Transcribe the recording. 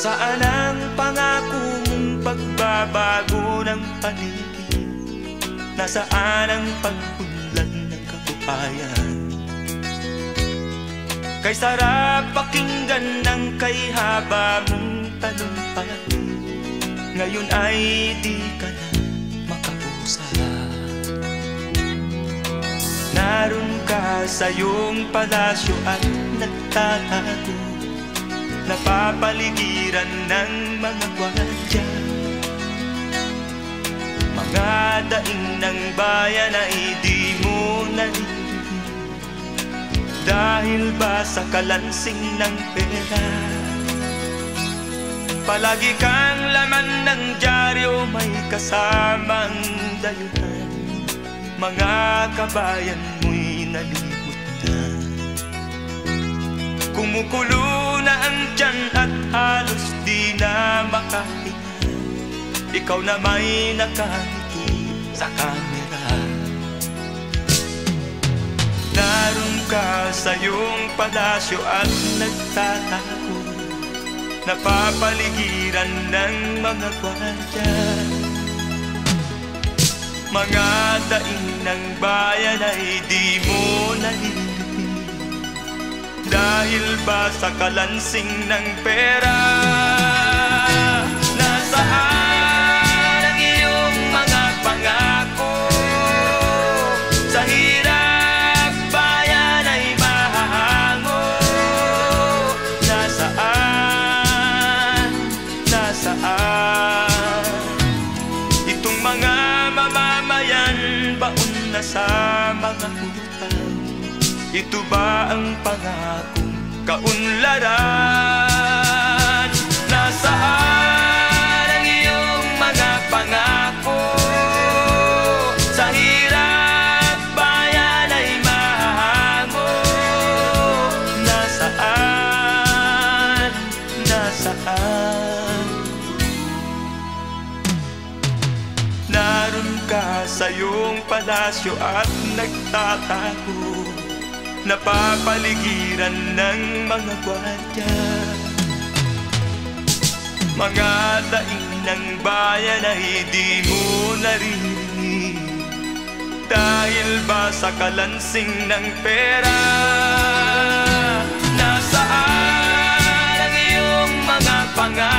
Nasaan ang pangako mong pagbabago ng paligid? Nasaan ang pag-unlad ng kabuhayan? Kay sarap pakinggan ng kay haba mong talumpati, ngayon ay di ka na makapusa. Naroon ka sa iyong palasyo at nagtatago, napapaligiran ng mga gwardiya. Mga daing ng bayan ay di mo naririnig, dahil ba sa kalansing ng pera? Palagi kang laman ng dyaryo, may kasamang dayuhan. Mga kabayan mo'y nalimot na, kumukulo na ang tiyan at halos di na makahinga. Ikaw na may nakangiti sa kamera. Naroon ka sa iyong palasyo at nagtatago, napapaligiran ng mga gwardiya. Mga daing ng bayan ay di mo naririnig, dahil ba sa kalansing ng pera? Nasaan ang iyong mga pangako? Sa hirap bayan ay mahahango. Nasaan, nasaan itong mga mamamayan, baon na sa mga utang? Ito ba ang pangakong kaunlaran? Nasaan ang iyong mga pangako? Sa hirap bayan ay mahahango. Nasaan, nasaan? Naroon ka sa iyong palasyo at nagtatago, napapaligiran ng mga gwardiya. Mga daing ng bayan ay di mo naririnig, dahil ba sa kalansing ng pera? Nasaan ang iyong mga pangako?